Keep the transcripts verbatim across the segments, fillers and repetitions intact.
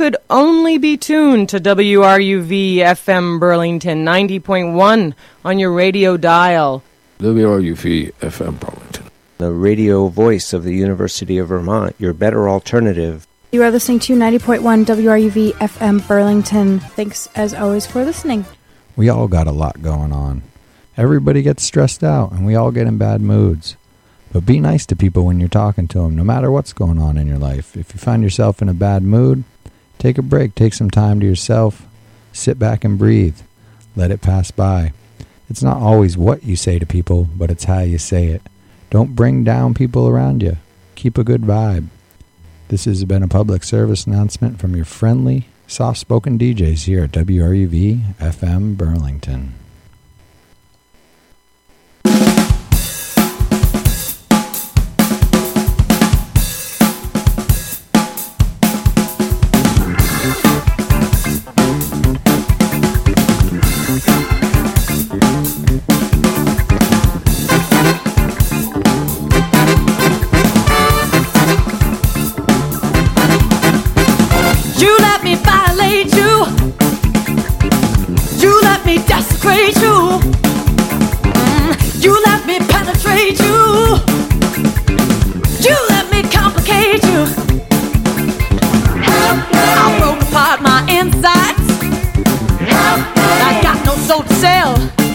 could only be tuned to W R U V F M Burlington ninety point one on your radio dial. W R U V F M Burlington, the radio voice of the University of Vermont, your better alternative. You are listening to ninety point one W R U V F M Burlington. Thanks, as always, for listening. We all got a lot going on. Everybody gets stressed out, and we all get in bad moods. But be nice to people when you're talking to them, no matter what's going on in your life. If you find yourself in a bad mood, take a break, take some time to yourself, sit back and breathe. Let it pass by. It's not always what you say to people, but it's how you say it. Don't bring down people around you. Keep a good vibe. This has been a public service announcement from your friendly, soft-spoken D Js here at W R U V F M Burlington. Desecrate you. Mm, you let me penetrate you. You let me complicate you. I broke apart my insides. I got no soul to sell.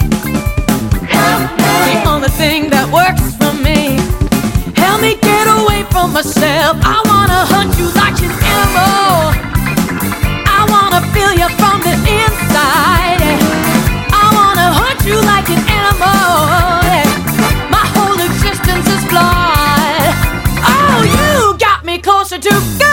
The only thing that works for me. Help me get away from myself. I wanna hunt you like an animal. I wanna feel you from the inside. You like an animal. My whole existence is flawed. Oh, you got me closer to God.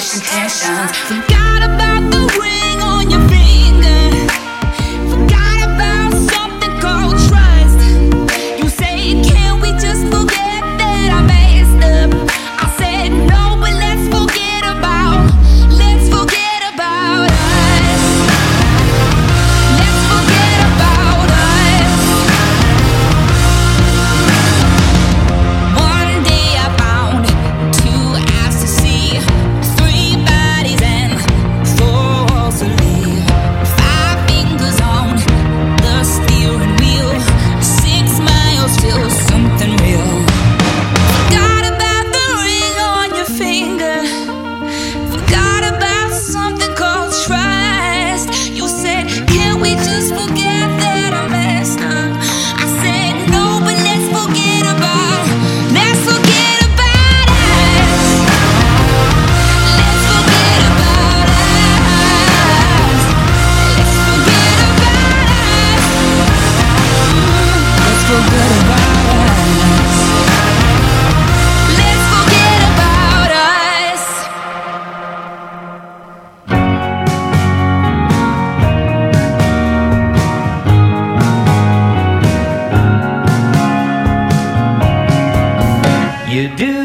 pushing tensions. Forgot about the ring on your finger. Forgot about something called trust. You say, can we just forget that I messed up? I said no, but let's forget about, let's forget about us. Let's forget about us. One day I found two eyes to see, three bodies and four walls to live. Five fingers on the steering wheel, six miles till something real. Forgot about the ring on your finger. Forgot about something called trust. You said, can we just forget that I messed up? I said no, but let's forget about, let's forget about us. Let's forget about us. Let's forget about us. Let's forget about us. Let's forget about us. You do